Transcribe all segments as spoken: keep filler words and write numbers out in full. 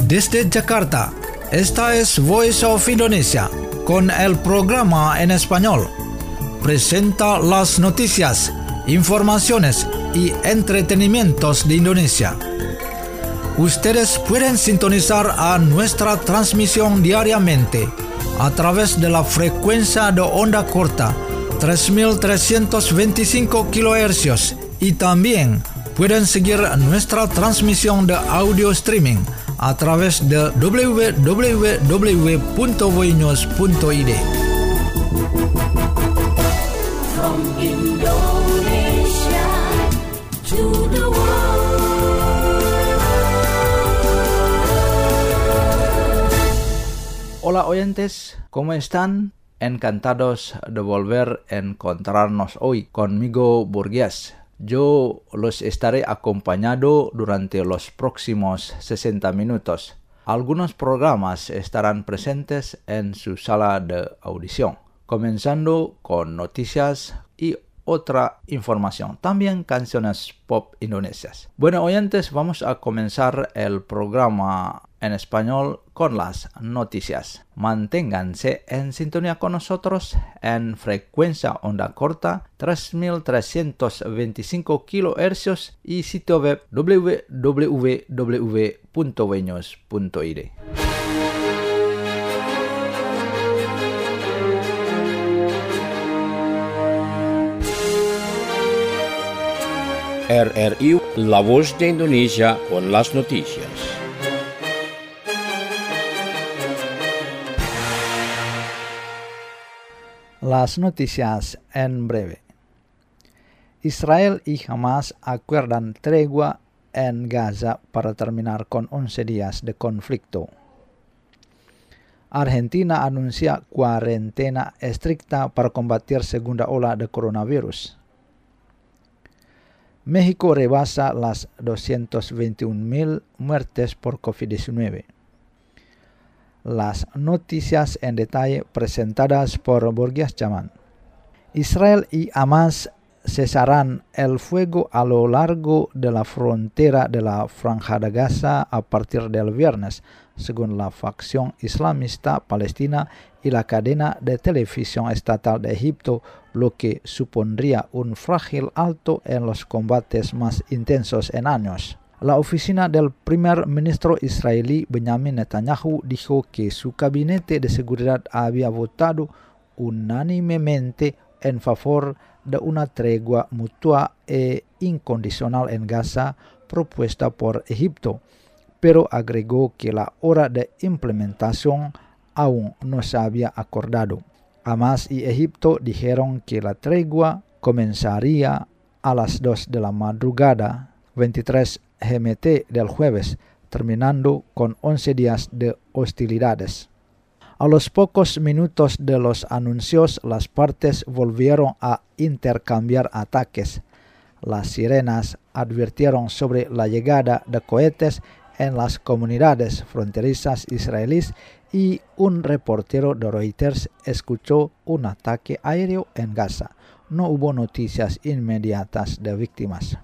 Desde Jakarta, esta es Voice of Indonesia, con el programa en español. Presenta las noticias, informaciones y entretenimientos de Indonesia. Ustedes pueden sintonizar a nuestra transmisión diariamente a través de la frecuencia de onda corta tres mil trescientos veinticinco kilohercios y también pueden seguir nuestra transmisión de audio streaming a través de doble u doble u doble u punto voinews punto i d. From Indonesia to the world. Hola oyentes, ¿cómo están? Encantados de volver a encontrarnos hoy conmigo, Burgués. Yo los estaré acompañando durante los próximos sesenta minutos. Algunos programas estarán presentes en su sala de audición, comenzando con noticias y otra información, también canciones pop indonesias. Bueno, oyentes, vamos a comenzar el programa en español con las noticias. Manténganse en sintonía con nosotros en frecuencia onda corta tres mil trescientos veinticinco kilohercios y sitio web doble u doble u doble u punto voinews punto i d. R R I, La Voz de Indonesia con las noticias. Las noticias en breve. Israel y Hamas acuerdan tregua en Gaza para terminar con once días de conflicto. Argentina anuncia cuarentena estricta para combatir segunda ola de coronavirus. México rebasa las doscientas veintiuna mil muertes por covid diecinueve. Las noticias en detalle presentadas por Burgués Chaman. Israel y Hamas cesarán el fuego a lo largo de la frontera de la Franja de Gaza a partir del viernes, según la facción islamista palestina y la cadena de televisión estatal de Egipto, lo que supondría un frágil alto en los combates más intensos en años. La oficina del primer ministro israelí Benjamin Netanyahu dijo que su gabinete de seguridad había votado unánimemente en favor de una tregua mutua e incondicional en Gaza propuesta por Egipto, pero agregó que la hora de implementación aún no se había acordado. Hamas y Egipto dijeron que la tregua comenzaría a las dos de la madrugada, veintitrés G M T del jueves, terminando con once días de hostilidades. A los pocos minutos de los anuncios, las partes volvieron a intercambiar ataques. Las sirenas advirtieron sobre la llegada de cohetes en las comunidades fronterizas israelíes y un reportero de Reuters escuchó un ataque aéreo en Gaza. No hubo noticias inmediatas de víctimas.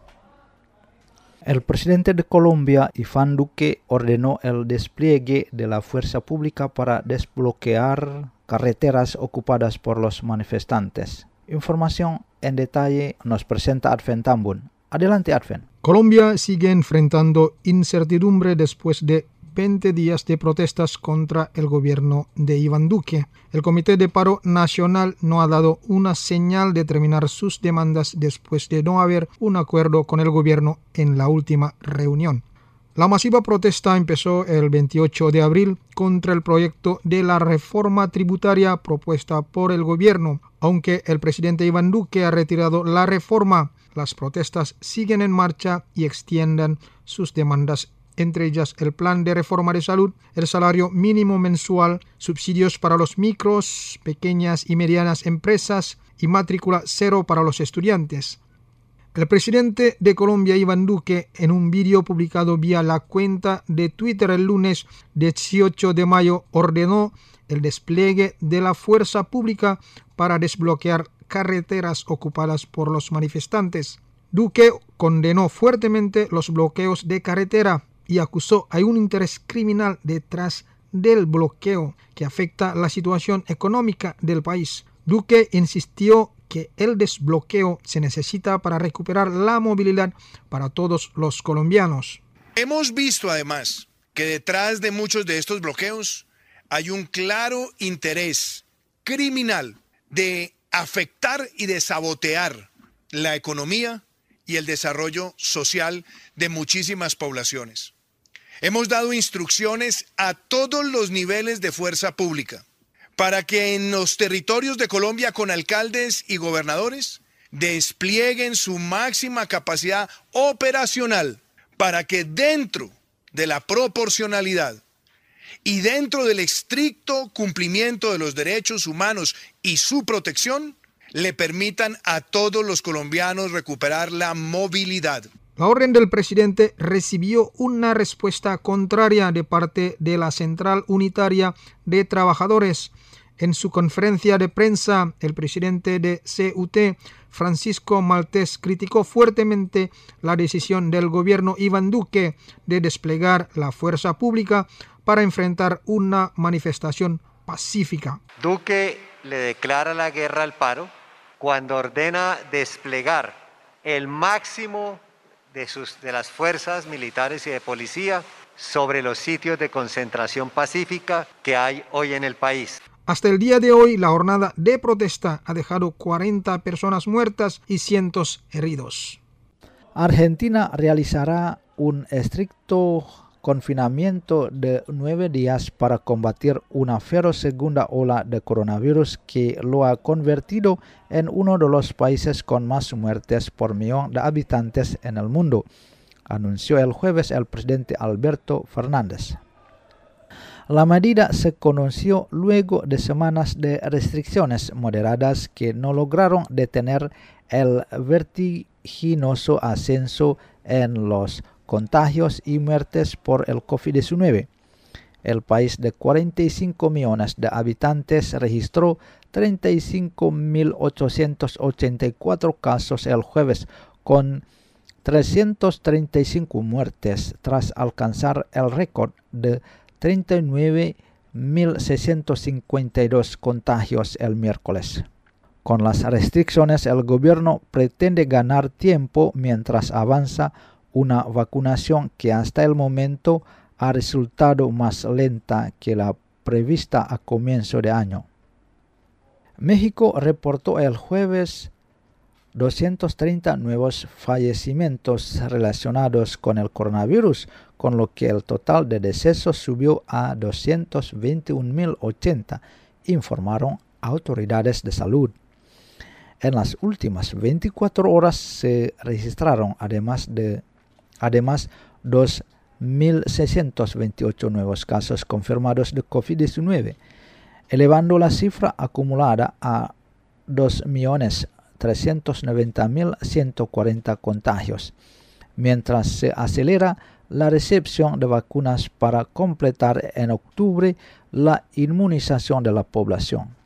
El presidente de Colombia, Iván Duque, ordenó el despliegue de la fuerza pública para desbloquear carreteras ocupadas por los manifestantes. Información en detalle nos presenta Adven Tambun. Adelante, Adven. Colombia sigue enfrentando incertidumbre después de veinte días de protestas contra el gobierno de Iván Duque. El Comité de Paro Nacional no ha dado una señal de terminar sus demandas después de no haber un acuerdo con el gobierno en la última reunión. La masiva protesta empezó el veintiocho de abril contra el proyecto de la reforma tributaria propuesta por el gobierno. Aunque el presidente Iván Duque ha retirado la reforma, las protestas siguen en marcha y extienden sus demandas, entre ellas el plan de reforma de salud, el salario mínimo mensual, subsidios para los micros, pequeñas y medianas empresas y matrícula cero para los estudiantes. El presidente de Colombia, Iván Duque, en un vídeo publicado vía la cuenta de Twitter el lunes dieciocho de mayo, ordenó el despliegue de la fuerza pública para desbloquear carreteras ocupadas por los manifestantes. Duque condenó fuertemente los bloqueos de carretera y acusó hay un interés criminal detrás del bloqueo que afecta la situación económica del país. Duque insistió que el desbloqueo se necesita para recuperar la movilidad para todos los colombianos. Hemos visto además que detrás de muchos de estos bloqueos hay un claro interés criminal de afectar y de sabotear la economía y el desarrollo social de muchísimas poblaciones. Hemos dado instrucciones a todos los niveles de fuerza pública para que en los territorios de Colombia, con alcaldes y gobernadores, desplieguen su máxima capacidad operacional para que dentro de la proporcionalidad y dentro del estricto cumplimiento de los derechos humanos y su protección, le permitan a todos los colombianos recuperar la movilidad. La orden del presidente recibió una respuesta contraria de parte de la Central Unitaria de Trabajadores. En su conferencia de prensa, el presidente de C U T, Francisco Maltés, criticó fuertemente la decisión del gobierno Iván Duque de desplegar la fuerza pública para enfrentar una manifestación pacífica. Duque le declara la guerra al paro cuando ordena desplegar el máximo de, sus, de las fuerzas militares y de policía sobre los sitios de concentración pacífica que hay hoy en el país. Hasta el día de hoy, la jornada de protesta ha dejado cuarenta personas muertas y cientos heridos. Argentina realizará un estricto confinamiento de nueve días para combatir una feroz segunda ola de coronavirus que lo ha convertido en uno de los países con más muertes por millón de habitantes en el mundo, anunció el jueves el presidente Alberto Fernández. La medida se conoció luego de semanas de restricciones moderadas que no lograron detener el vertiginoso ascenso en los contagios y muertes por el COVID diecinueve. El país de cuarenta y cinco millones de habitantes registró treinta y cinco mil ochocientos ochenta y cuatro casos el jueves, con trescientas treinta y cinco muertes, tras alcanzar el récord de treinta y nueve mil seiscientos cincuenta y dos contagios el miércoles. Con las restricciones, el gobierno pretende ganar tiempo mientras avanza una vacunación que hasta el momento ha resultado más lenta que la prevista a comienzo de año. México reportó el jueves doscientos treinta nuevos fallecimientos relacionados con el coronavirus, con lo que el total de decesos subió a doscientos veintiún mil ochenta, informaron autoridades de salud. En las últimas veinticuatro horas se registraron además de además dos mil seiscientos veintiocho nuevos casos confirmados de COVID diecinueve, elevando la cifra acumulada a dos millones trescientos noventa mil ciento cuarenta contagios, mientras se acelera la recepción de vacunas para completar en octubre la inmunización de la población.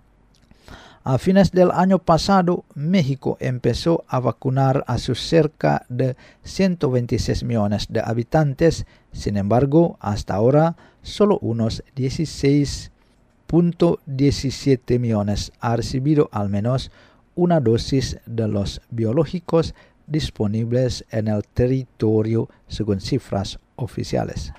A fines del año pasado, México empezó a vacunar a sus cerca de ciento veintiséis millones de habitantes. Sin embargo, hasta ahora, solo unos dieciséis punto diecisiete millones han recibido al menos una dosis de los biológicos disponibles en el territorio, según cifras oficiales.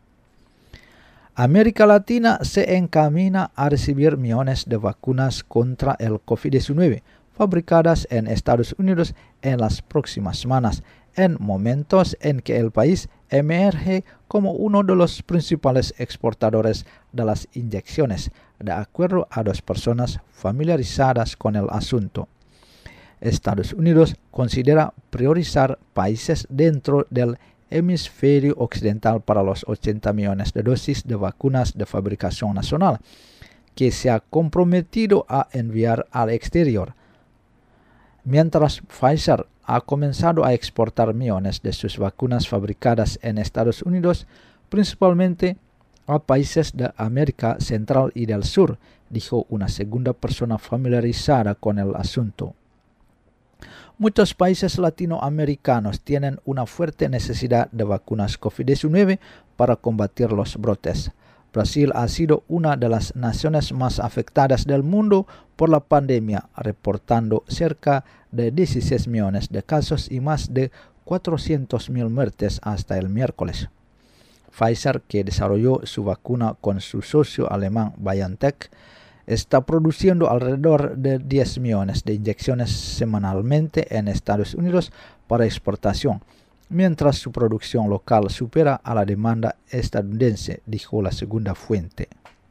América Latina se encamina a recibir millones de vacunas contra el COVID diecinueve fabricadas en Estados Unidos en las próximas semanas, en momentos en que el país emerge como uno de los principales exportadores de las inyecciones, de acuerdo a dos personas familiarizadas con el asunto. Estados Unidos considera priorizar países dentro del hemisferio occidental para los ochenta millones de dosis de vacunas de fabricación nacional que se ha comprometido a enviar al exterior, mientras Pfizer ha comenzado a exportar millones de sus vacunas fabricadas en Estados Unidos, principalmente a países de América Central y del Sur, dijo una segunda persona familiarizada con el asunto. Muchos países latinoamericanos tienen una fuerte necesidad de vacunas COVID diecinueve para combatir los brotes. Brasil ha sido una de las naciones más afectadas del mundo por la pandemia, reportando cerca de dieciséis millones de casos y más de cuatrocientas mil muertes hasta el miércoles. Pfizer, que desarrolló su vacuna con su socio alemán BioNTech, está produciendo alrededor de diez millones de inyecciones semanalmente en Estados Unidos para exportación, mientras su producción local supera a la demanda estadounidense, dijo la segunda fuente.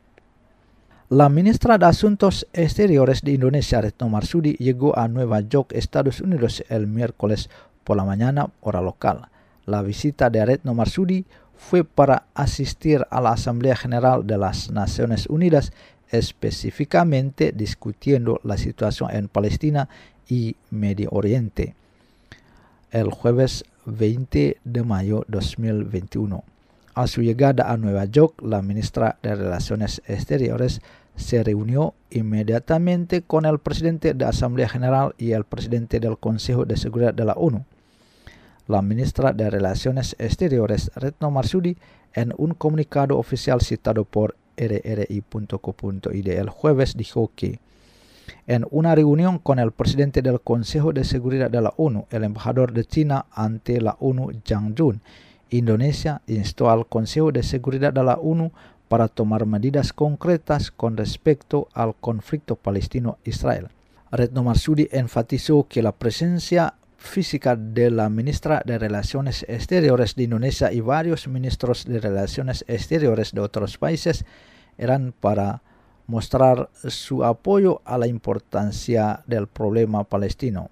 La ministra de Asuntos Exteriores de Indonesia, Retno Marsudi, llegó a Nueva York, Estados Unidos, el miércoles por la mañana, hora local. La visita de Retno Marsudi fue para asistir a la Asamblea General de las Naciones Unidas, específicamente discutiendo la situación en Palestina y Medio Oriente. El jueves veinte de mayo de dos mil veintiuno. A su llegada a Nueva York, la ministra de Relaciones Exteriores se reunió inmediatamente con el presidente de la Asamblea General y el presidente del Consejo de Seguridad de la ONU. La ministra de Relaciones Exteriores, Retno Marsudi, en un comunicado oficial citado por r r i punto co punto i d el jueves, dijo que en una reunión con el presidente del Consejo de Seguridad de la ONU, el embajador de China ante la ONU, Zhang Jun, Indonesia instó al Consejo de Seguridad de la ONU para tomar medidas concretas con respecto al conflicto palestino-israel. Retno Marsudi enfatizó que la presencia física de la ministra de Relaciones Exteriores de Indonesia y varios ministros de Relaciones Exteriores de otros países eran para mostrar su apoyo a la importancia del problema palestino.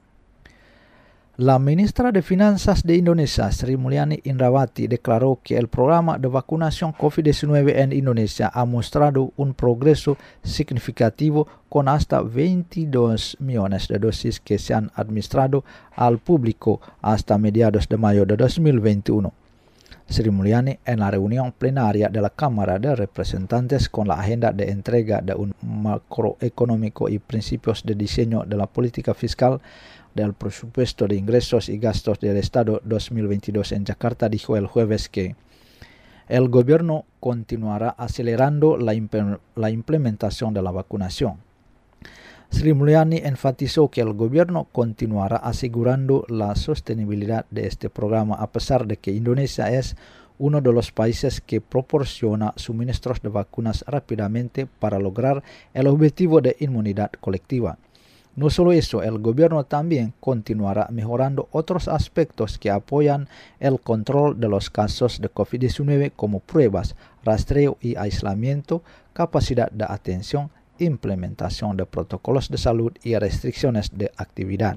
La ministra de Finanzas de Indonesia, Sri Mulyani Indrawati, declaró que el programa de vacunación COVID diecinueve en Indonesia ha mostrado un progreso significativo con hasta veintidós millones de dosis que se han administrado al público hasta mediados de mayo de dos mil veintiuno. Sri Mulyani, en la reunión plenaria de la Cámara de Representantes con la agenda de entrega de un macroeconómico y principios de diseño de la política fiscal del presupuesto de ingresos y gastos del Estado dos mil veintidós en Yakarta, dijo el jueves que el gobierno continuará acelerando la, imp- la implementación de la vacunación. Sri Mulyani enfatizó que el gobierno continuará asegurando la sostenibilidad de este programa a pesar de que Indonesia es uno de los países que proporciona suministros de vacunas rápidamente para lograr el objetivo de inmunidad colectiva. No solo eso, el gobierno también continuará mejorando otros aspectos que apoyan el control de los casos de COVID diecinueve como pruebas, rastreo y aislamiento, capacidad de atención, implementación de protocolos de salud y restricciones de actividad.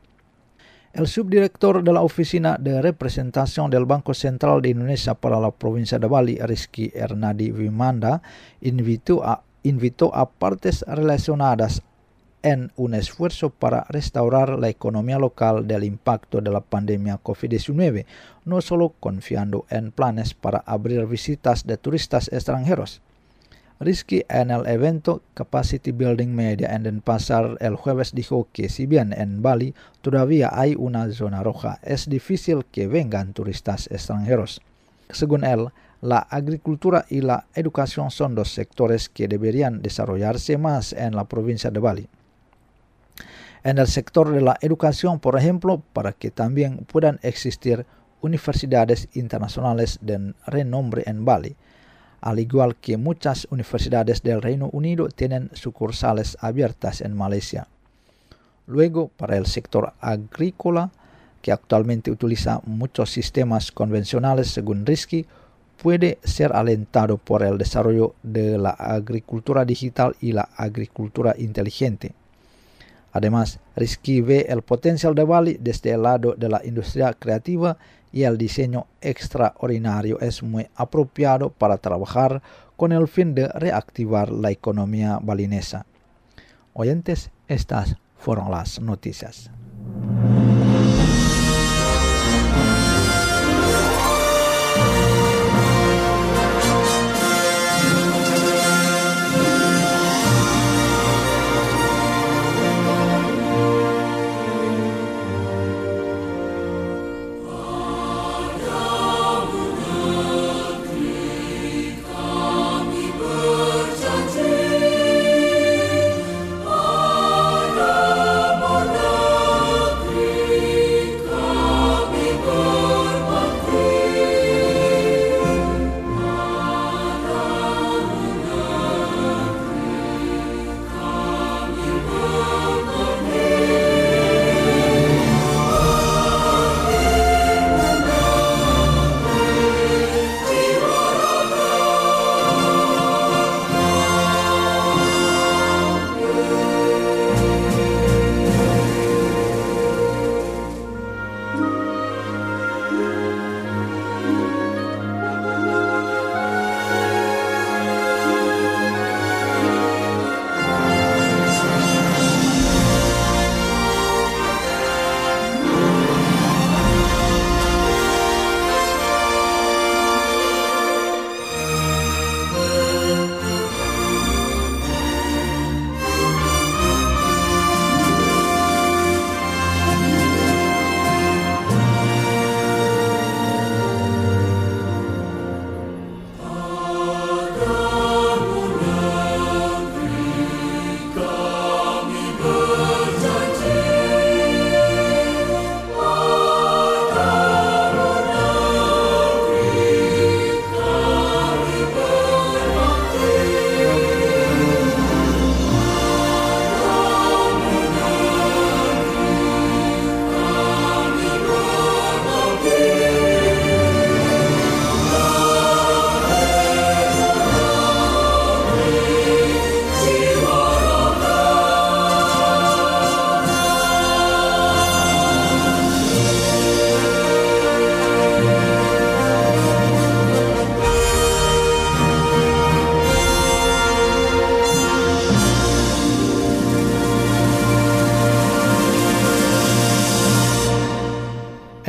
El subdirector de la Oficina de Representación del Banco Central de Indonesia para la provincia de Bali, Rizky Ernadi Wimanda, invitó a, invitó a partes relacionadas en un esfuerzo para restaurar la economía local del impacto de la pandemia COVID diecinueve, no solo confiando en planes para abrir visitas de turistas extranjeros. Rizky en el evento Capacity Building Media en Denpasar el jueves dijo que si bien en Bali todavía hay una zona roja, es difícil que vengan turistas extranjeros. Según él, la agricultura y la educación son dos sectores que deberían desarrollarse más en la provincia de Bali. En el sector de la educación, por ejemplo, para que también puedan existir universidades internacionales de renombre en Bali, al igual que muchas universidades del Reino Unido tienen sucursales abiertas en Malaysia. Luego, para el sector agrícola, que actualmente utiliza muchos sistemas convencionales, según Rizky, puede ser alentado por el desarrollo de la agricultura digital y la agricultura inteligente. Además, Rizky ve el potencial de Bali desde el lado de la industria creativa y el diseño extraordinario es muy apropiado para trabajar con el fin de reactivar la economía balinesa. Oyentes, estas fueron las noticias.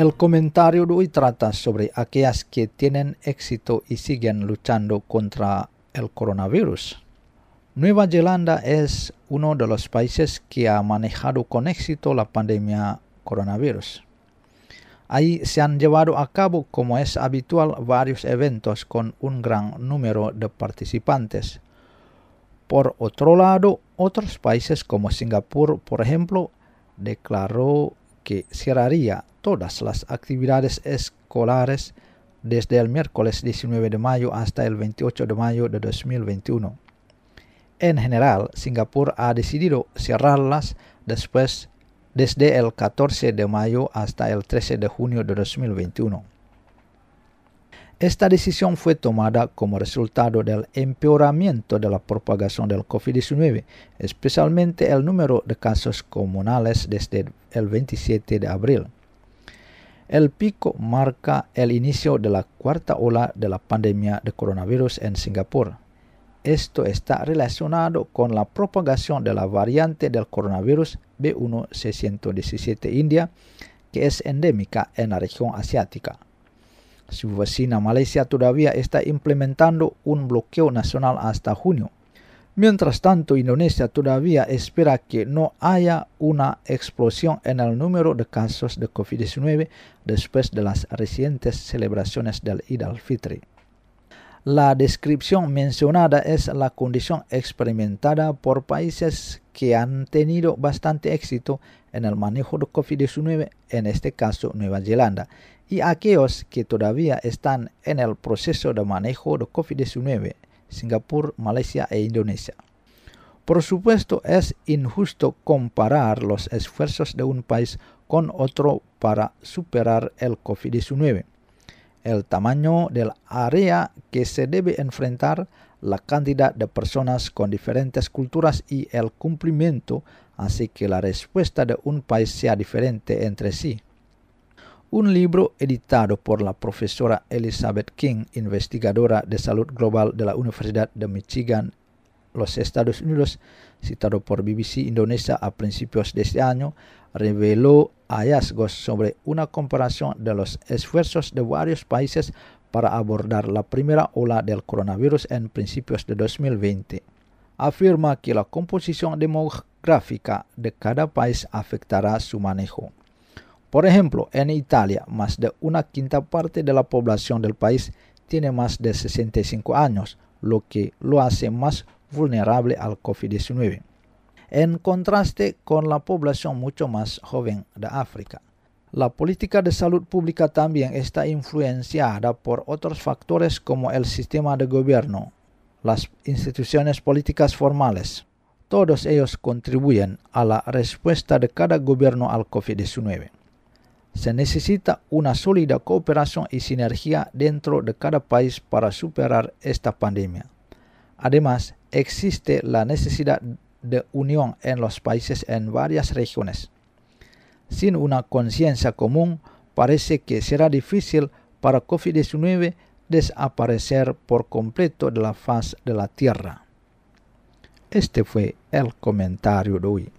El comentario de hoy trata sobre aquellas que tienen éxito y siguen luchando contra el coronavirus. Nueva Zelanda es uno de los países que ha manejado con éxito la pandemia coronavirus. Ahí se han llevado a cabo, como es habitual, varios eventos con un gran número de participantes. Por otro lado, otros países como Singapur, por ejemplo, declaró que cerraría todas las actividades escolares desde el miércoles diecinueve de mayo hasta el veintiocho de mayo de dos mil veintiuno. En general, Singapur ha decidido cerrarlas después desde el catorce de mayo hasta el trece de junio de dos mil veintiuno. Esta decisión fue tomada como resultado del empeoramiento de la propagación del COVID diecinueve, especialmente el número de casos comunales desde el veintisiete de abril. El pico marca el inicio de la cuarta ola de la pandemia de coronavirus en Singapur. Esto está relacionado con la propagación de la variante del coronavirus B uno seiscientos diecisiete India, que es endémica en la región asiática. Su vecina Malasia todavía está implementando un bloqueo nacional hasta junio. Mientras tanto, Indonesia todavía espera que no haya una explosión en el número de casos de COVID diecinueve después de las recientes celebraciones del Eid al-Fitr. La descripción mencionada es la condición experimentada por países que han tenido bastante éxito en el manejo de COVID diecinueve, en este caso Nueva Zelanda, y aquellos que todavía están en el proceso de manejo de COVID diecinueve, Singapur, Malasia e Indonesia. Por supuesto, es injusto comparar los esfuerzos de un país con otro para superar el COVID diecinueve. El tamaño del área que se debe enfrentar, la cantidad de personas con diferentes culturas y el cumplimiento hace que la respuesta de un país sea diferente entre sí. Un libro editado por la profesora Elizabeth King, investigadora de salud global de la Universidad de Michigan, los Estados Unidos, citado por B B C Indonesia a principios de este año, reveló hallazgos sobre una comparación de los esfuerzos de varios países para abordar la primera ola del coronavirus en principios de dos mil veinte. Afirma que la composición demográfica de cada país afectará su manejo. Por ejemplo, en Italia, más de una quinta parte de la población del país tiene más de sesenta y cinco años, lo que lo hace más vulnerable al COVID diecinueve. En contraste con la población mucho más joven de África. La política de salud pública también está influenciada por otros factores como el sistema de gobierno, las instituciones políticas formales. Todos ellos contribuyen a la respuesta de cada gobierno al COVID diecinueve. Se necesita una sólida cooperación y sinergia dentro de cada país para superar esta pandemia. Además, existe la necesidad de unión en los países en varias regiones. Sin una conciencia común, parece que será difícil para COVID diecinueve desaparecer por completo de la faz de la Tierra. Este fue el comentario de hoy.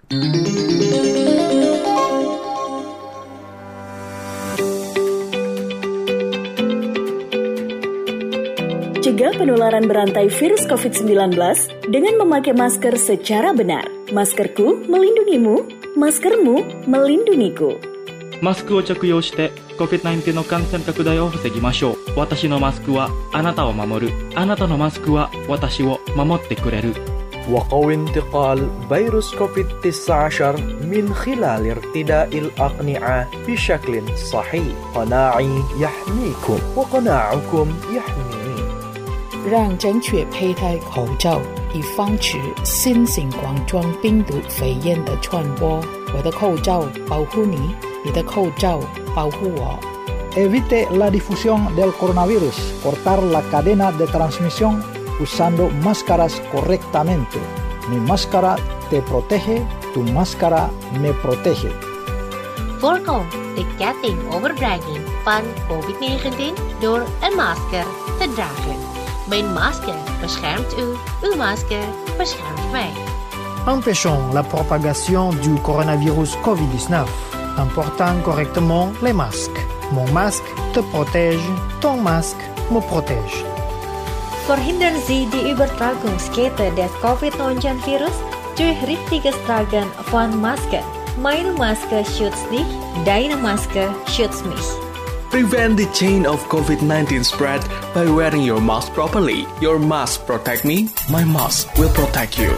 Cegah penularan berantai virus covid sembilan belas dengan memakai masker secara benar. Maskerku melindungimu, maskermu melindungiku. マスクを着用して コビッドナインティーン の感染拡大を防ぎましょう。私のマスクはあなたを守る。あなたのマスクは私を守ってくれる。 وقوي انتقال فيروس كوفيد تسعة عشر من خلال ارتداء الأقنعة بشكل صحيح. قناعي يحميكم وقناعكم يحميني. 让正确佩戴口罩，以防止新型冠状病毒肺炎的传播。我的口罩保护你，你的口罩保护我。 Evite la difusión del coronavirus. Cortar la cadena de transmisión usando máscaras correctamente. Mi máscara te protege, tu máscara me protege. Voorkom de ketting overdraging van COVID negentien door een masker te dragen. Mijn masker beschermt u, uw masker beschermt mij. Empêchons la propagation du coronavirus covid dix-neuf en portant correctement les masques. Mon masque te protège, ton masque me protège. Verhindern Sie die Übertragungskette des COVID neunzehn-Virus durch richtiges Tragen von Masken. Meine Maske schützt dich, deine Maske schützt mich. Prevent the chain of COVID nineteen spread by wearing your mask properly. Your mask protect me, my mask will protect you.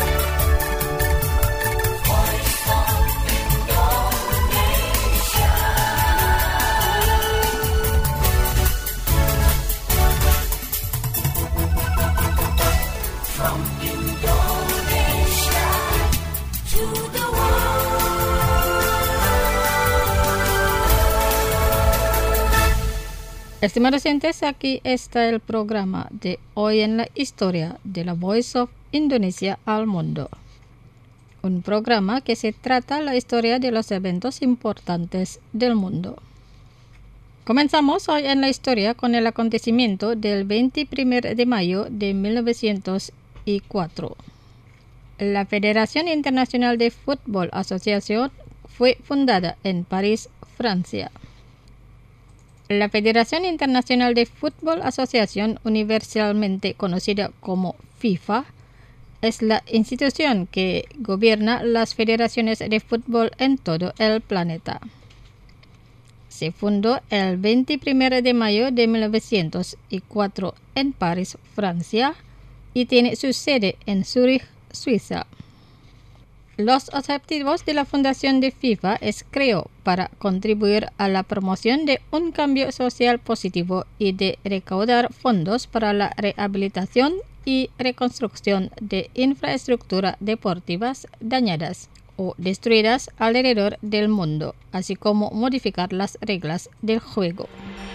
Estimados oyentes, aquí está el programa de Hoy en la Historia de la Voice of Indonesia al Mundo. Un programa que se trata la historia de los eventos importantes del mundo. Comenzamos hoy en la historia con el acontecimiento del veintiprimer de mayo de mil novecientos cuatro. La Federación Internacional de Fútbol Asociación fue fundada en París, Francia. La Federación Internacional de Fútbol Asociación, universalmente conocida como FIFA, es la institución que gobierna las federaciones de fútbol en todo el planeta. Se fundó el veintiprimer de mayo de mil novecientos cuatro en París, Francia, y tiene su sede en Zúrich, Suiza. Los objetivos de la fundación de FIFA es creó para contribuir a la promoción de un cambio social positivo y de recaudar fondos para la rehabilitación y reconstrucción de infraestructuras deportivas dañadas o destruidas alrededor del mundo, así como modificar las reglas del juego.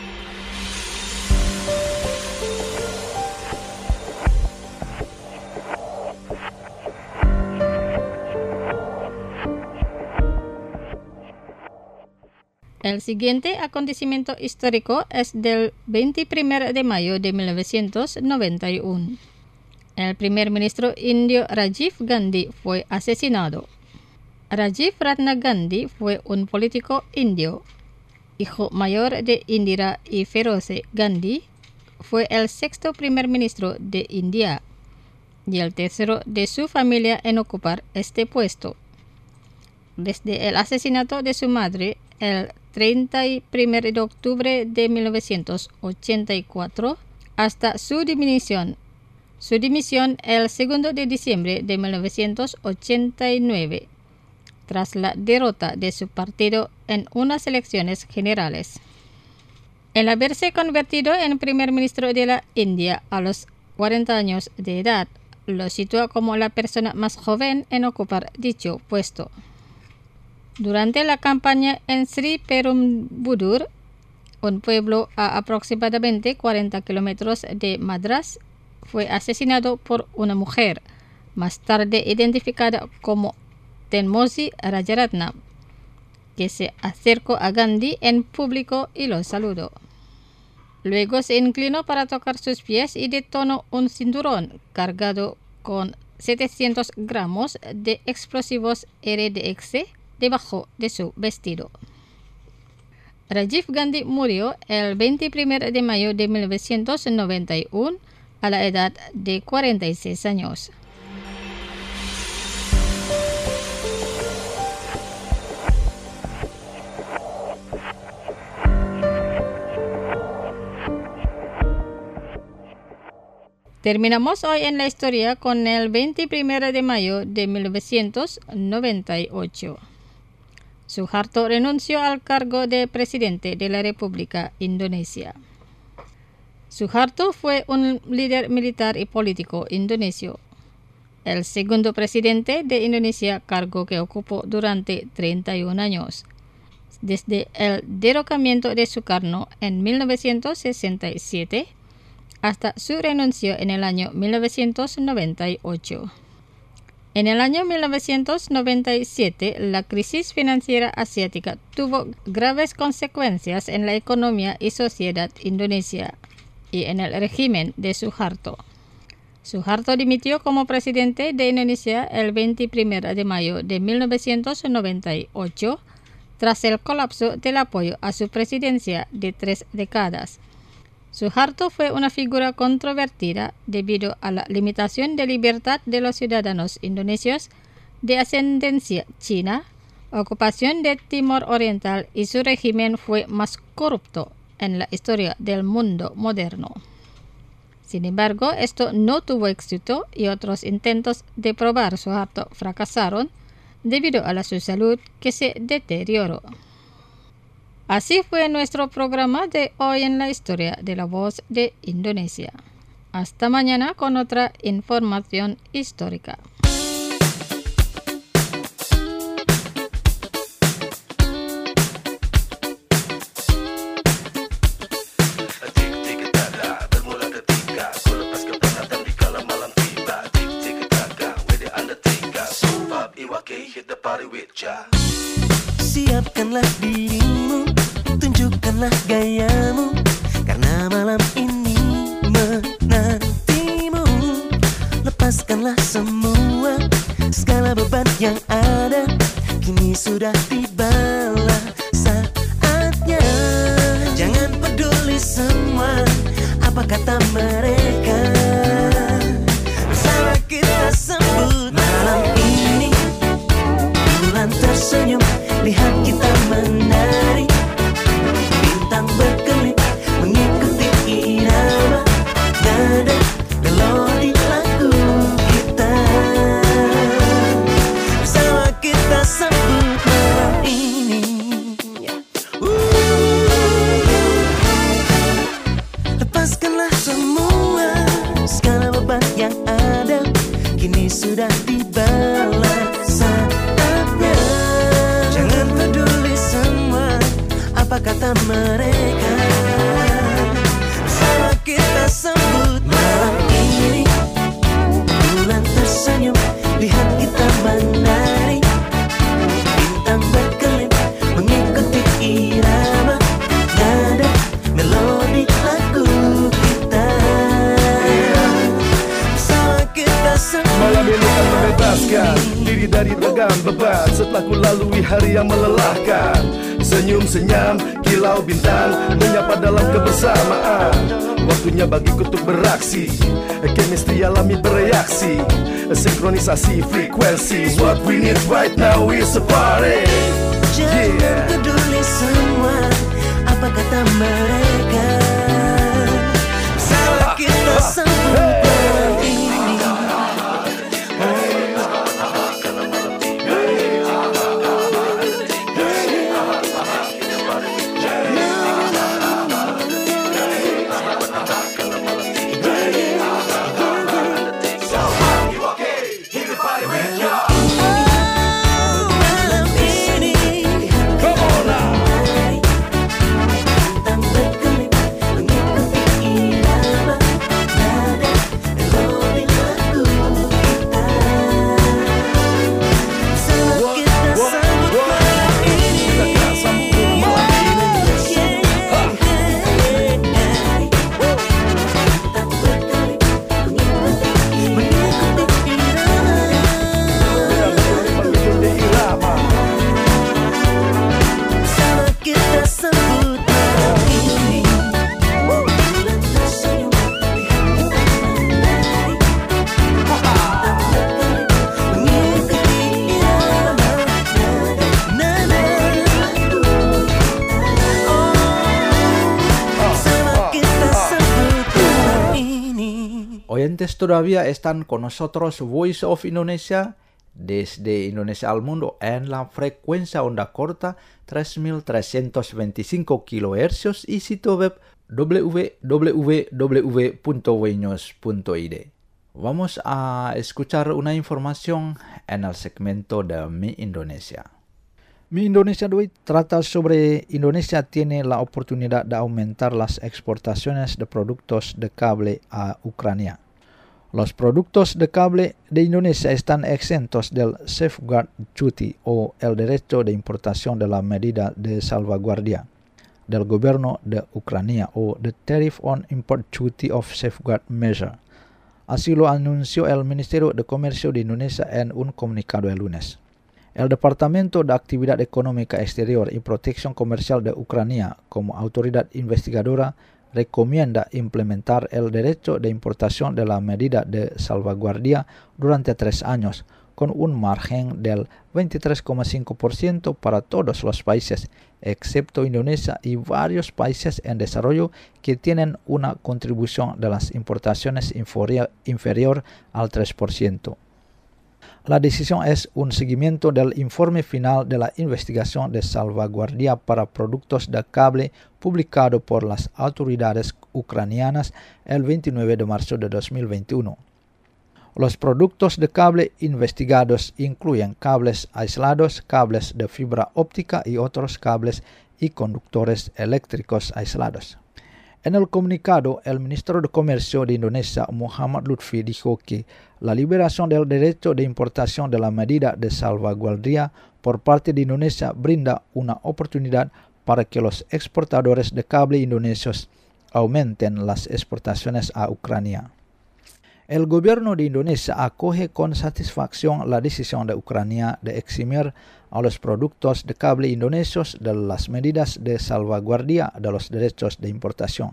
El siguiente acontecimiento histórico es del veintiprimer de mayo de mil novecientos noventa y uno. El primer ministro indio Rajiv Gandhi fue asesinado. Rajiv Ratna Gandhi fue un político indio, hijo mayor de Indira y Feroze Gandhi. Fue el sexto primer ministro de India y el tercero de su familia en ocupar este puesto. Desde el asesinato de su madre, el treinta y uno de octubre de mil novecientos ochenta y cuatro, hasta su dimisión, su dimisión el segundo de diciembre de mil novecientos ochenta y nueve, tras la derrota de su partido en unas elecciones generales. El haberse convertido en primer ministro de la India a los cuarenta años de edad, lo sitúa como la persona más joven en ocupar dicho puesto. Durante la campaña en Sri Perumbudur, un pueblo a aproximadamente cuarenta kilómetros de Madras, fue asesinado por una mujer, más tarde identificada como Tenmozi Rajaratnam, que se acercó a Gandhi en público y lo saludó. Luego se inclinó para tocar sus pies y detonó un cinturón cargado con setecientos gramos de explosivos R D X debajo de su vestido. Rajiv Gandhi murió el veintiprimer de mayo de mil novecientos noventa y uno a la edad de cuarenta y seis años. Terminamos hoy en la historia con el veintiprimer de mayo de mil novecientos noventa y ocho. Suharto renunció al cargo de presidente de la República Indonesia. Suharto fue un líder militar y político indonesio, el segundo presidente de Indonesia, cargo que ocupó durante treinta y un años, desde el derrocamiento de Sukarno en mil novecientos sesenta y siete hasta su renuncio en el año mil novecientos noventa y ocho. En el año mil novecientos noventa y siete, la crisis financiera asiática tuvo graves consecuencias en la economía y sociedad indonesia y en el régimen de Suharto. Suharto dimitió como presidente de Indonesia el veintiprimer de mayo de mil novecientos noventa y ocho tras el colapso del apoyo a su presidencia de tres décadas. Suharto fue una figura controvertida debido a la limitación de libertad de los ciudadanos indonesios de ascendencia china, ocupación de Timor Oriental y su régimen fue más corrupto en la historia del mundo moderno. Sin embargo, esto no tuvo éxito y otros intentos de probar Suharto fracasaron debido a la su salud que se deterioró. Así fue nuestro programa de hoy en la historia de la voz de Indonesia. Hasta mañana con otra información histórica. Siapkanlah dirimu, tunjukkanlah gayamu, karena malam ini menantimu. Lepaskanlah semua, segala beban yang ada, kini sudah tibalah saatnya. Jangan peduli semua, apa kata mereka, bersama kita sambut malam ini. Bulan tersenyum, lihat kita menari, bintang berkelip mengikuti irama nada melodi lagu kita. Bersama kita sambut malam ini. Lepaskanlah semua, segala beban yang ada, kini sudah tibalah saatnya. Jangan peduli semua, apa kata mereka, bersama kita sambut malam ini. Bulan tersenyum, lihat kita menari, bintang berkelip mengikuti irama nada melodi lagu kita. Bersama kita sambut malam ini kan membebaskan diri dari tegang beban setelah ku lalui hari yang melelahkan. Senyum senyum kilau bintang menyapa dalam kebersamaan. Waktunya bagiku untuk beraksi, chemistry alami bereaksi, sinkronisasi frekuensi. What we need right now is a party. Jangan peduli semua, apa kata mereka, bersama kita sambut malam ini. Oyentes todavía están con nosotros Voice of Indonesia desde Indonesia al mundo en la frecuencia onda corta tres mil trescientos veinticinco kilohercios y sitio web w w w punto wenews punto i d. Vamos a escuchar una información en el segmento de Mi Indonesia. Mi Indonesia de hoy trata sobre Indonesia tiene la oportunidad de aumentar las exportaciones de productos de cable a Ucrania. Los productos de cable de Indonesia están exentos del Safeguard Duty o el derecho de importación de la medida de salvaguardia del gobierno de Ucrania o the Tariff on Import Duty of Safeguard Measure. Así lo anunció el Ministerio de Comercio de Indonesia en un comunicado el lunes. El Departamento de Actividad Económica Exterior y Protección Comercial de Ucrania, como autoridad investigadora, recomienda implementar el derecho de importación de la medida de salvaguardia durante tres años, con un margen del veintitrés coma cinco por ciento para todos los países, excepto Indonesia y varios países en desarrollo que tienen una contribución de las importaciones inferior, inferior al tres por ciento. La decisión es un seguimiento del informe final de la investigación de salvaguardia para productos de cable publicado por las autoridades ucranianas el veintinueve de marzo de dos mil veintiuno. Los productos de cable investigados incluyen cables aislados, cables de fibra óptica y otros cables y conductores eléctricos aislados. En el comunicado, el ministro de Comercio de Indonesia, Muhammad Lutfi, dijo que la liberación del derecho de importación de la medida de salvaguardia por parte de Indonesia brinda una oportunidad para que los exportadores de cable indonesios aumenten las exportaciones a Ucrania. El gobierno de Indonesia acoge con satisfacción la decisión de Ucrania de eximir a los productos de cable indonesios de las medidas de salvaguardia de los derechos de importación.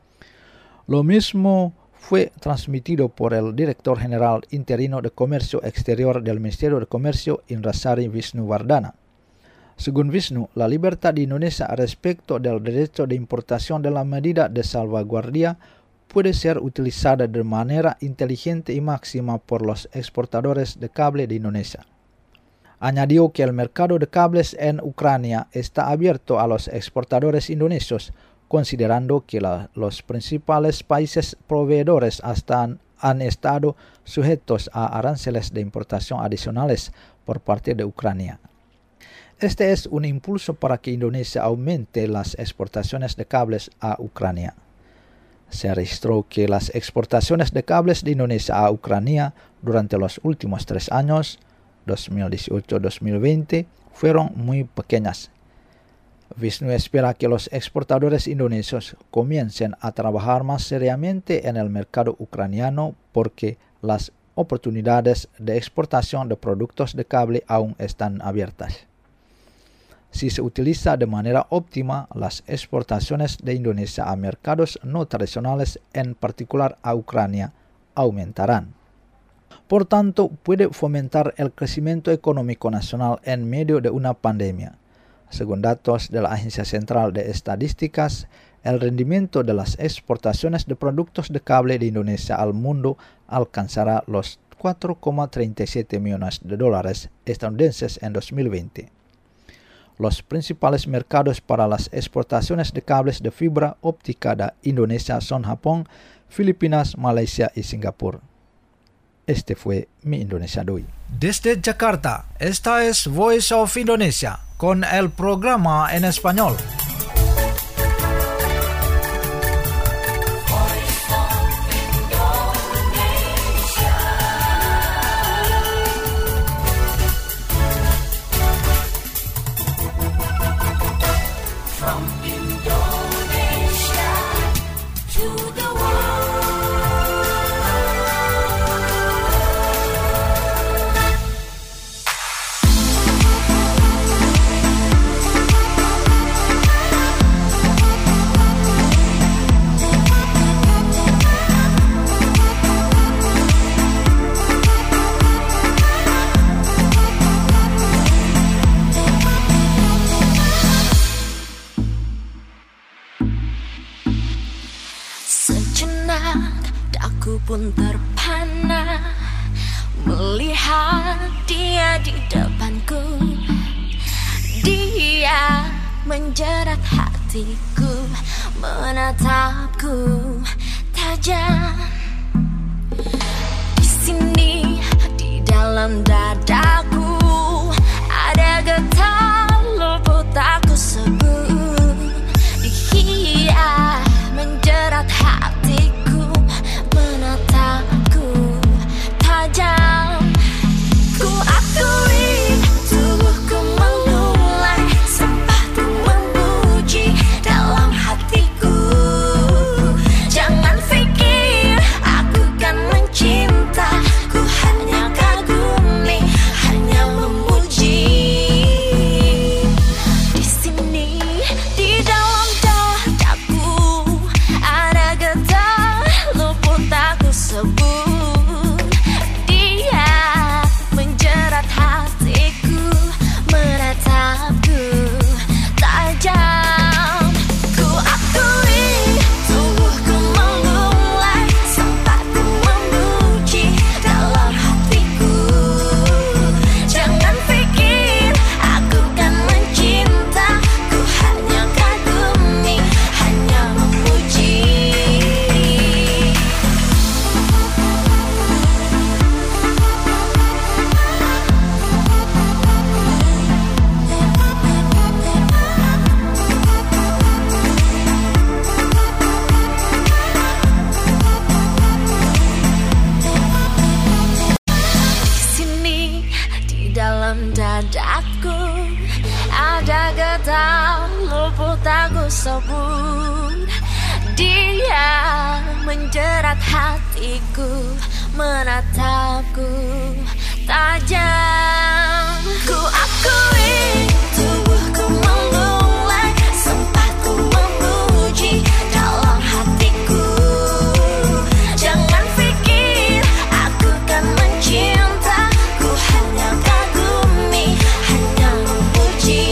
Lo mismo fue transmitido por el director general interino de Comercio Exterior del Ministerio de Comercio, Indrasari Wisnuwardana. Según Wisnu, la libertad de Indonesia respecto del derecho de importación de la medida de salvaguardia puede ser utilizada de manera inteligente y máxima por los exportadores de cable de Indonesia. Añadió que el mercado de cables en Ucrania está abierto a los exportadores indonesios, considerando que la, los principales países proveedores hasta han, han estado sujetos a aranceles de importación adicionales por parte de Ucrania. Este es un impulso para que Indonesia aumente las exportaciones de cables a Ucrania. Se registró que las exportaciones de cables de Indonesia a Ucrania durante los últimos tres años, dos mil dieciocho a dos mil veinte, fueron muy pequeñas. Wisnu espera que los exportadores indonesios comiencen a trabajar más seriamente en el mercado ucraniano porque las oportunidades de exportación de productos de cable aún están abiertas. Si se utiliza de manera óptima, las exportaciones de Indonesia a mercados no tradicionales, en particular a Ucrania, aumentarán. Por tanto, puede fomentar el crecimiento económico nacional en medio de una pandemia. Según datos de la Agencia Central de Estadísticas, el rendimiento de las exportaciones de productos de cable de Indonesia al mundo alcanzará los cuatro coma treinta y siete millones de dólares estadounidenses en dos mil veinte. Los principales mercados para las exportaciones de cables de fibra óptica de Indonesia son Japón, Filipinas, Malaysia y Singapur. Este fue mi Indonesia de hoy. Desde Jakarta, esta es Voice of Indonesia con el programa en español. Pun terpana melihat dia di depanku. Dia menjerat hatiku, menatapku tajam. Di sini di dalam dadaku ada getar luput aku sebut. Dia menjerat hatiku, menatapku tajam. Ku akui tubuhku memulai sepatu memuji dalam hatiku. Jangan pikir aku kan mencinta, ku hanya kagumi, dadaku, ada getar luput aku sebut. Dia menjerat hatiku, menatapku tajam. Ku akui tubuhku melulai, sempat ku memuji dalam hatiku. Jangan pikir aku kan mencinta, ku hanya kagumi, hanya memuji.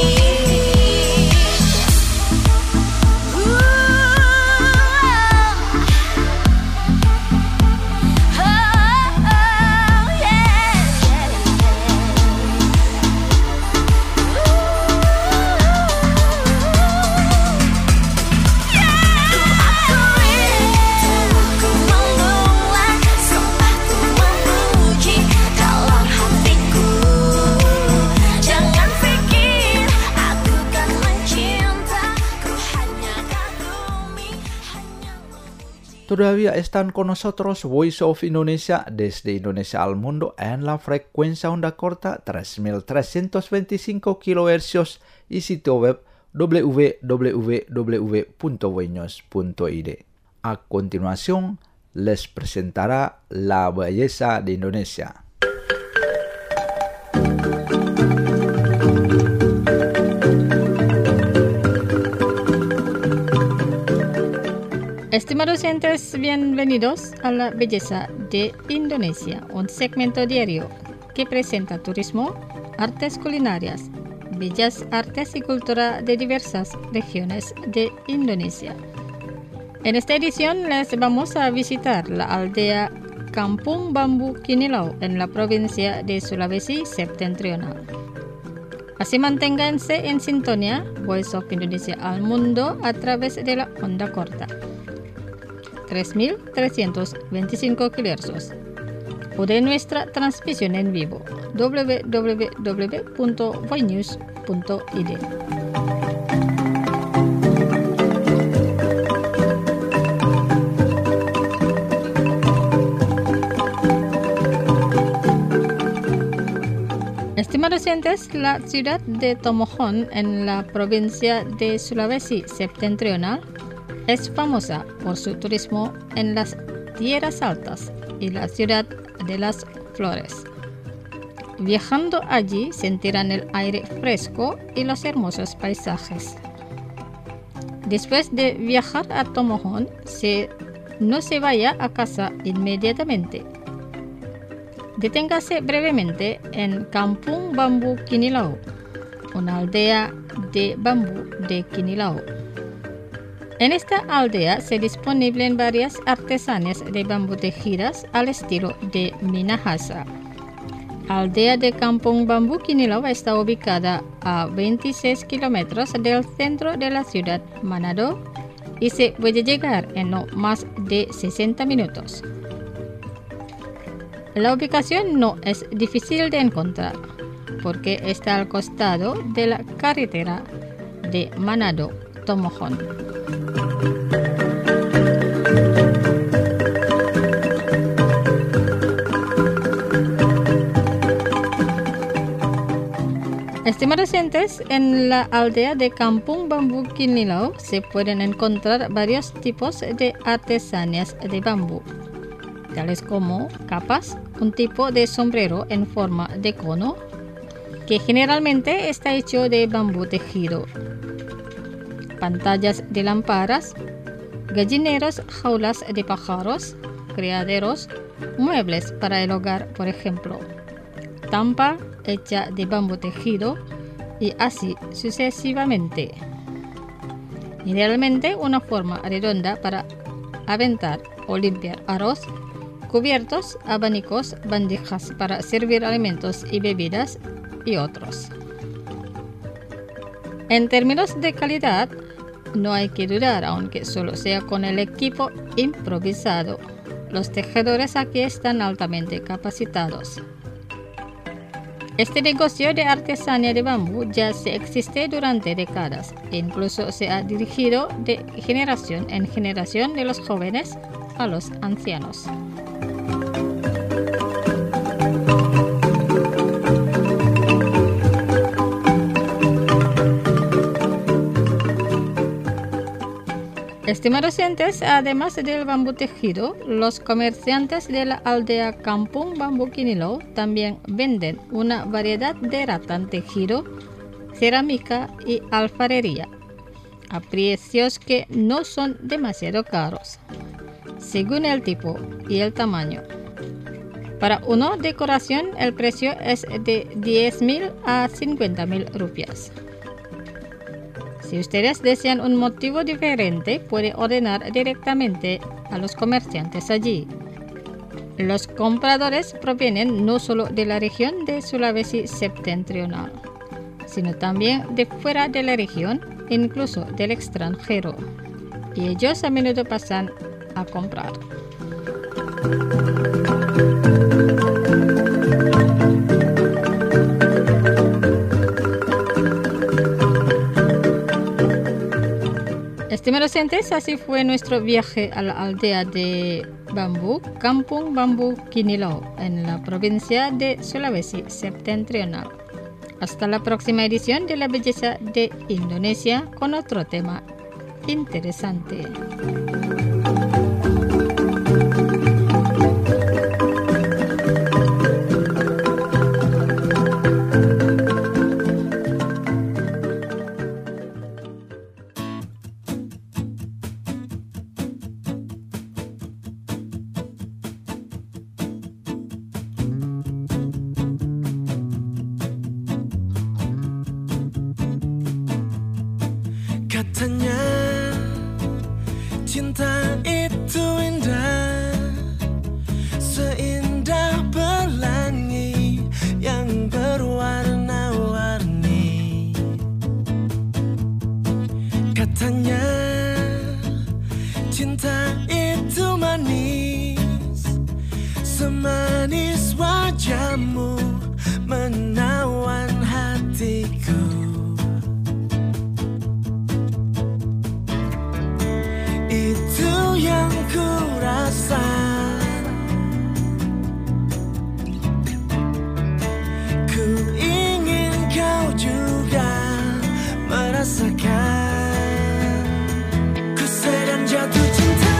Todavía están con nosotros Voice of Indonesia desde Indonesia al mundo en la frecuencia onda corta tres mil trescientos veinticinco kilohercios y sitio web w w w punto voinews punto i d. A continuación, les presentará la belleza de Indonesia. Estimados oyentes, bienvenidos a La Belleza de Indonesia, un segmento diario que presenta turismo, artes culinarias, bellas artes y cultura de diversas regiones de Indonesia. En esta edición les vamos a visitar la aldea Kampung Bambu Kinilau en la provincia de Sulawesi Septentrional. Así manténganse en sintonía Voice of Indonesia al mundo a través de la onda corta tres mil trescientos veinticinco kilohercios o de nuestra transmisión en vivo w w w punto voinews punto i d. Estimados oyentes, la ciudad de Tomohon en la provincia de Sulawesi Septentrional es famosa por su turismo en las tierras altas y la ciudad de las flores. Viajando allí sentirán el aire fresco y los hermosos paisajes. Después de viajar a Tomohon, se, no se vaya a casa inmediatamente. Deténgase brevemente en Kampung Bambu Kinilau, una aldea de bambú de Kinilau. En esta aldea se disponibles varias artesanías de bambú tejidas al estilo de Minahasa. Aldea de Kampung Bambu Kinilau está ubicada a veintiséis kilómetros del centro de la ciudad Manado y se puede llegar en no más de sesenta minutos. La ubicación no es difícil de encontrar porque está al costado de la carretera de Manado-Tomohon. Estimados oyentes, en la aldea de Kampung Bambu Kinilau se pueden encontrar varios tipos de artesanías de bambú, tales como capas, un tipo de sombrero en forma de cono, que generalmente está hecho de bambú tejido, pantallas de lámparas, gallineros, jaulas de pájaros, criaderos, muebles para el hogar, por ejemplo, tampa hecha de bambú tejido y así sucesivamente. Idealmente una forma redonda para aventar o limpiar arroz, cubiertos, abanicos, bandejas para servir alimentos y bebidas y otros. En términos de calidad, no hay que dudar, aunque solo sea con el equipo improvisado. Los tejedores aquí están altamente capacitados. Este negocio de artesanía de bambú ya se existe durante décadas e incluso se ha dirigido de generación en generación de los jóvenes a los ancianos. Estimados oyentes, además del bambú tejido, los comerciantes de la aldea Kampung Bambu Kinilo también venden una variedad de ratán tejido, cerámica y alfarería, a precios que no son demasiado caros, según el tipo y el tamaño. Para una decoración, el precio es de diez mil a cincuenta mil rupias. Si ustedes desean un motivo diferente, puede ordenar directamente a los comerciantes allí. Los compradores provienen no solo de la región de Sulawesi septentrional, sino también de fuera de la región, incluso del extranjero. Y ellos a menudo pasan a comprar. Estimados oyentes, así fue nuestro viaje a la aldea de Bambu, Kampung Bambu Kinilo, en la provincia de Sulawesi septentrional. Hasta la próxima edición de La Belleza de Indonesia con otro tema interesante. Katanya cinta itu indah, seindah pelangi yang berwarna-warni. Katanya cinta itu manis, semanis wajahmu menawan hatiku. Itu yang ku rasa, ku ingin kau juga merasakan. Ku sedang jatuh cinta,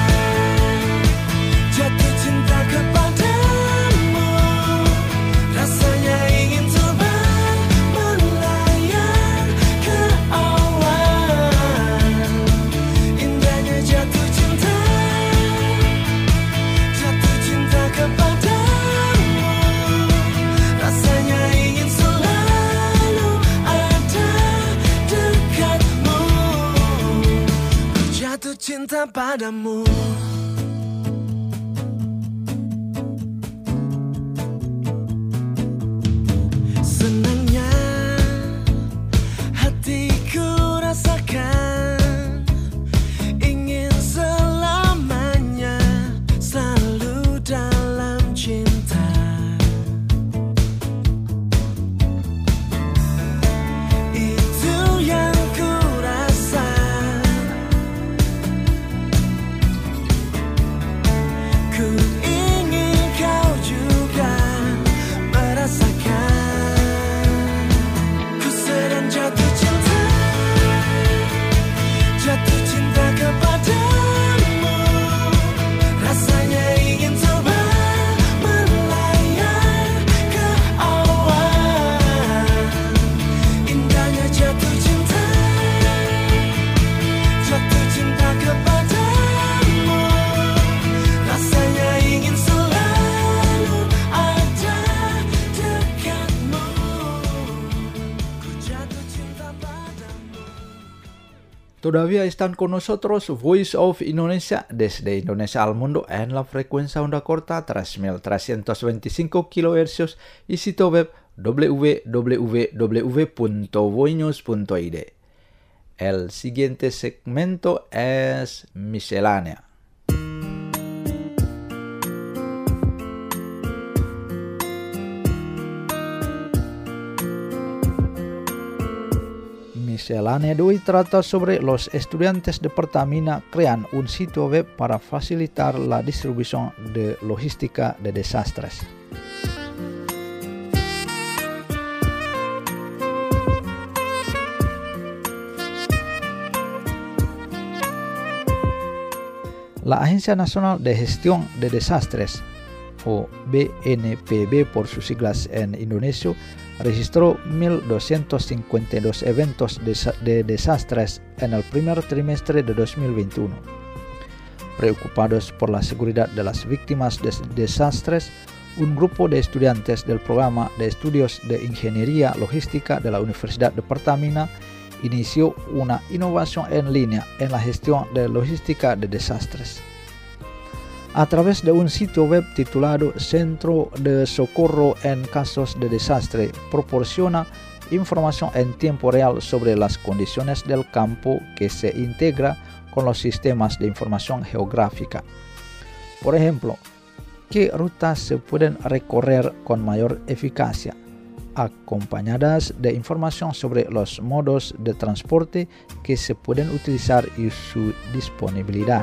jatuh cinta kepadamu. Rasanya ingin terbang melayang ke awan. Indahnya jatuh cinta, jatuh cinta kepadamu. Rasanya ingin selalu ada dekatmu. Ku jatuh cinta padamu. Senangnya hatiku rasakan, ingin selamanya selalu dalam cinta. Itu yang ku rasa, ku ingin kau juga merasakan. Ku sedang jatuh cinta, jatuh cinta kepadamu. Rasanya ingin terbang melayang ke awan. Indahnya jatuh cinta, jatuh cinta kepadamu. Rasanya ingin selalu ada dekatmu. Ku jatuh cinta padamu. Todavía están con nosotros Voice of Indonesia desde Indonesia al mundo en la frecuencia onda corta tres mil trescientos veinticinco kilohercios y sitio web w w w punto voinews punto i d. El siguiente segmento es miscelánea. Miscelánea de hoy trata sobre los estudiantes de Pertamina crean un sitio web para facilitar la distribución de logística de desastres. La Agencia Nacional de Gestión de Desastres, o B N P B por sus siglas en Indonesia, registró mil doscientos cincuenta y dos eventos de desastres en el primer trimestre de dos mil veintiuno. Preocupados por la seguridad de las víctimas de desastres, un grupo de estudiantes del programa de estudios de Ingeniería Logística de la Universidad de Pertamina inició una innovación en línea en la gestión de logística de desastres. A través de un sitio web titulado Centro de Socorro en Casos de Desastre, proporciona información en tiempo real sobre las condiciones del campo que se integra con los sistemas de información geográfica. Por ejemplo, qué rutas se pueden recorrer con mayor eficacia, acompañadas de información sobre los modos de transporte que se pueden utilizar y su disponibilidad.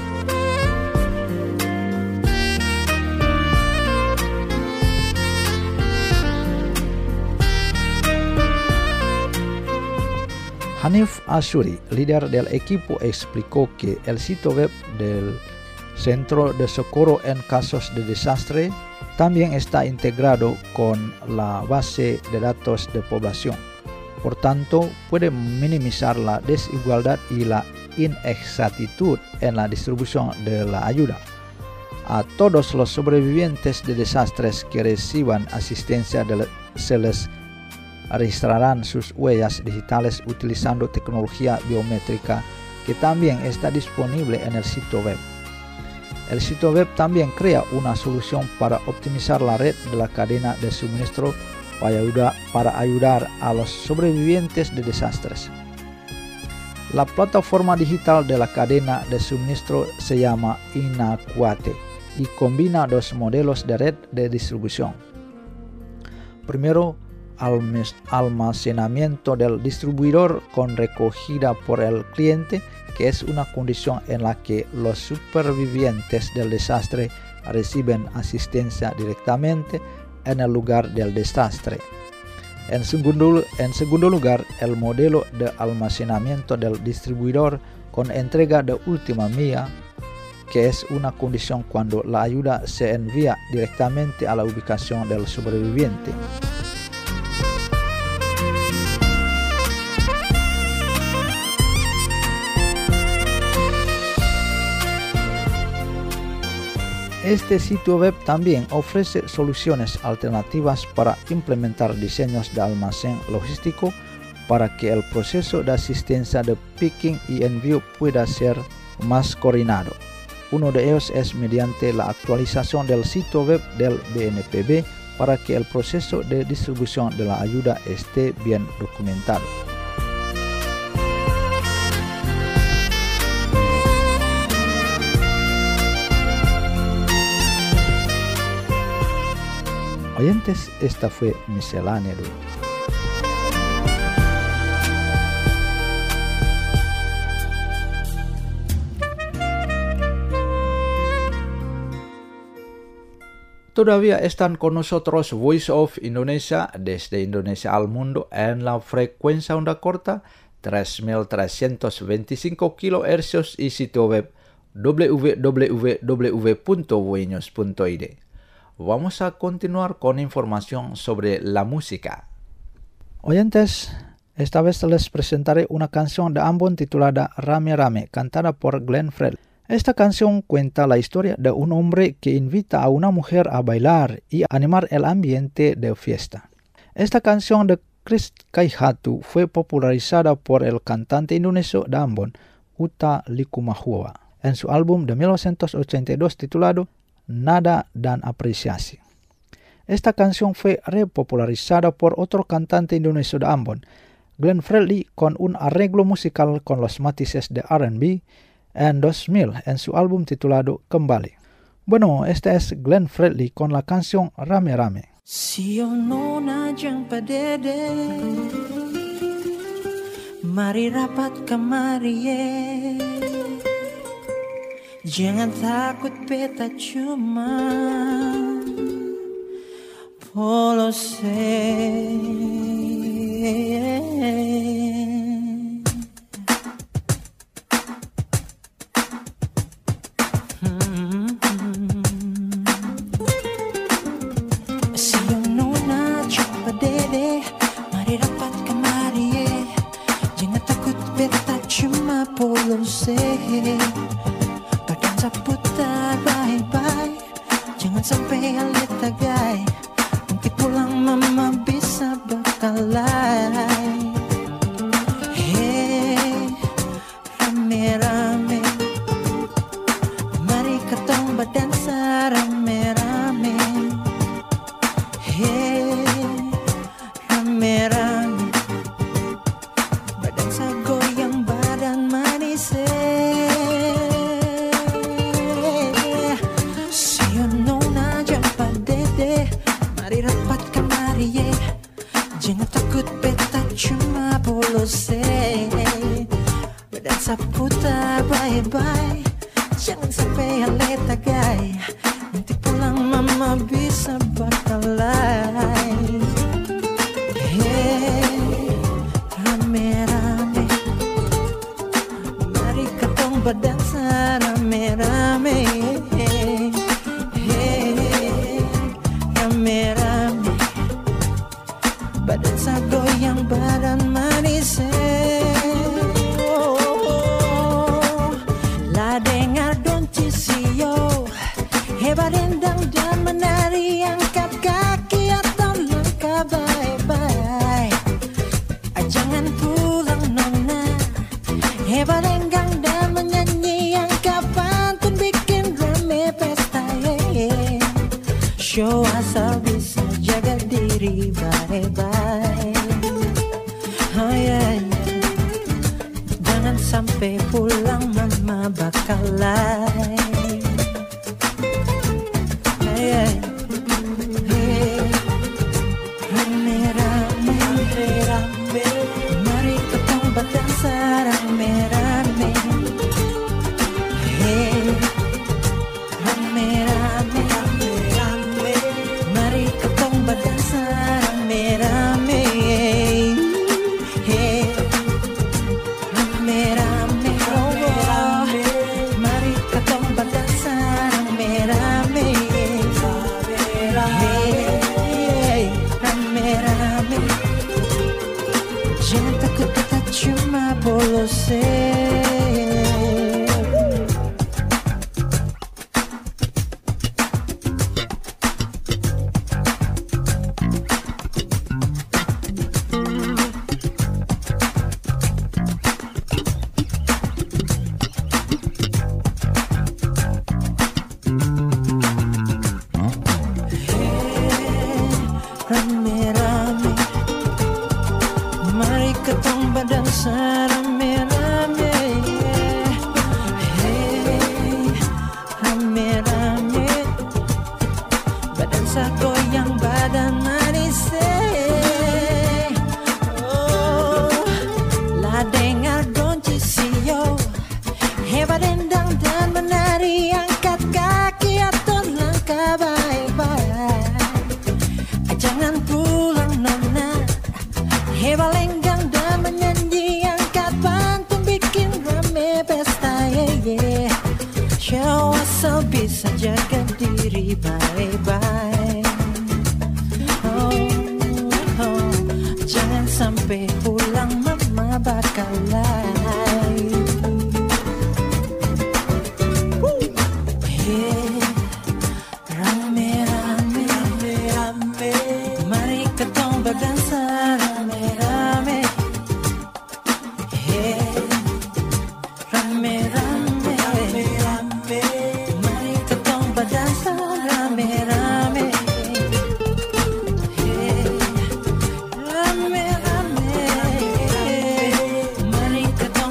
Hanif Ashuri, líder del equipo, explicó que el sitio web del Centro de Socorro en Casos de Desastre también está integrado con la base de datos de población. Por tanto, puede minimizar la desigualdad y la inexactitud en la distribución de la ayuda. A todos los sobrevivientes de desastres que reciban asistencia de se les registrarán sus huellas digitales utilizando tecnología biométrica que también está disponible en el sitio web. El sitio web también crea una solución para optimizar la red de la cadena de suministro para ayudar, para ayudar a los sobrevivientes de desastres. La plataforma digital de la cadena de suministro se llama Inacuate y combina dos modelos de red de distribución. Primero, almacenamiento del distribuidor con recogida por el cliente, que es una condición en la que los supervivientes del desastre reciben asistencia directamente en el lugar del desastre. En segundo, en segundo lugar, el modelo de almacenamiento del distribuidor con entrega de última milla, que es una condición cuando la ayuda se envía directamente a la ubicación del sobreviviente. Este sitio web también ofrece soluciones alternativas para implementar diseños de almacén logístico para que el proceso de asistencia de picking y envío pueda ser más coordinado. Uno de ellos es mediante la actualización del sitio web del B N P B para que el proceso de distribución de la ayuda esté bien documentado. Oyentes, esta fue Miscelánea. Todavía están con nosotros Voice of Indonesia desde Indonesia al mundo en la frecuencia onda corta tres mil trescientos veinticinco kilohercios y sitio web w w w punto voinews punto i d. Vamos a continuar con información sobre la música. Oyentes, esta vez les presentaré una canción de Ambon titulada Rame Rame, cantada por Glenn Fredly. Esta canción cuenta la historia de un hombre que invita a una mujer a bailar y animar el ambiente de fiesta. Esta canción de Chris Kaihatu fue popularizada por el cantante indonesio de Ambon, Utha Likumahua, en su álbum de mil novecientos ochenta y dos titulado Nada dan Apresiasi. Esta canción fue repopularizada por otro cantante indonesio de Ambon, Glenn Fredly, con un arreglo musical con los matices de R and B en dos mil en su álbum titulado Kembali. Bueno, este es Glenn Fredly con la canción Rame Rame. Sio nona jeng padede, mari rapat kemari ye. Jangan takut beta cuma polose. cuma polusi. Badan seputar bye-bye, jangan sampai alit tagai. Mungkin pulang mama bisa berkelahi. Hey, rame-rame, mari ketong berdansa rame-rame. Hey, rame-rame, berdansa goyang badan manis. Siyo nona jumpa dede, mari rapat kemari ye. Jangan takut beta cuma polusi. Berdansa putar bye-bye, jangan sampai alet tagai. Nanti pulang mama bisa berkelahi. Hey, rame-rame, mari ketong berdansa rame-rame. Hey, rame-rame, berdansa goyang badan manis. Oh, la dengar don cisio, hebat endang dan menari, angkat kaki atau langkah bye-bye. Jangan pulang nona, hebat enggang dan menyanyi, angkat pantun bikin rame pesta. Yeah. Show asal bisa jaga diri bye-bye. Oh yeah, jangan sampai pulang mama bakal lain. Hey, hey, rame-rame, rame, mari ketong berdansa rame-rame. Hey, rame-rame, rame, mari ketong berdansa rame-rame. Hey, rame-rame, rame, mari ketong berdansa rame-rame. Hey, rame-rame, jangan takut kita cuma polusi. Rame-rame, mari ketong berdansa rame-rame. Hey, rame-rame, berdansa goyang badan manis. Oh, la dengar don cisio, hebat endang dan menari, angkat kaki atau langkah bye-bye. Jangan pulang nona, hebat lenggang dan menyanyi, angkat pantun bikin rame pesta. Yeah, yeah. Show asal bisa jaga diri bye-bye. Oh, oh, jangan sampai pulang mama bakal lain. Yeah, rame-rame, rame, mari ketong berdansa rame-rame. Hey, rame-rame, rame, mari ketong berdansa rame-rame. Hey, rame-rame, mari ketong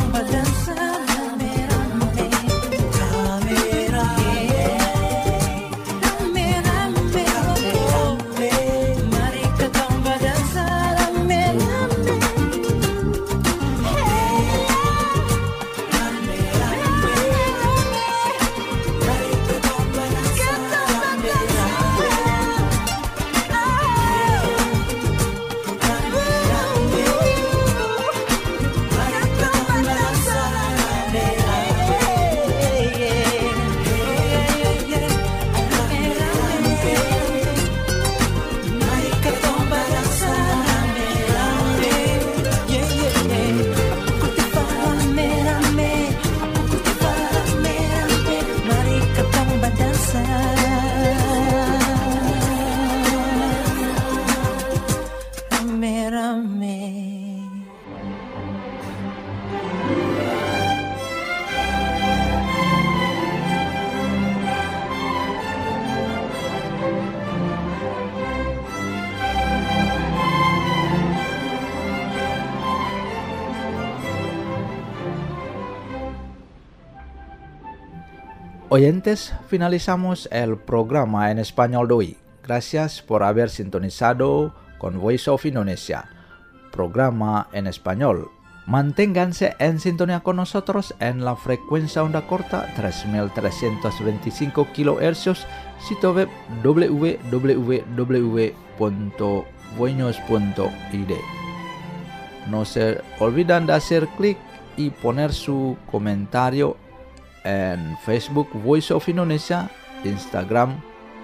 Oyentes, finalizamos el programa en español de hoy. Gracias por haber sintonizado con Voice of Indonesia, programa en español. Manténganse en sintonía con nosotros en la frecuencia onda corta tres mil trescientos veinticinco kilohercios, sitio web w w w punto voinews punto i d. No se olviden de hacer clic y poner su comentario en Facebook Voice of Indonesia, Instagram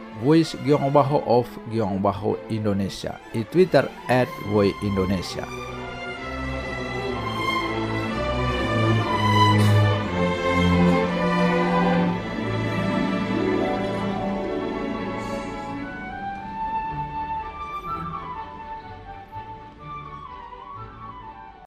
Voice-of-Indonesia y Twitter at Voice Indonesia.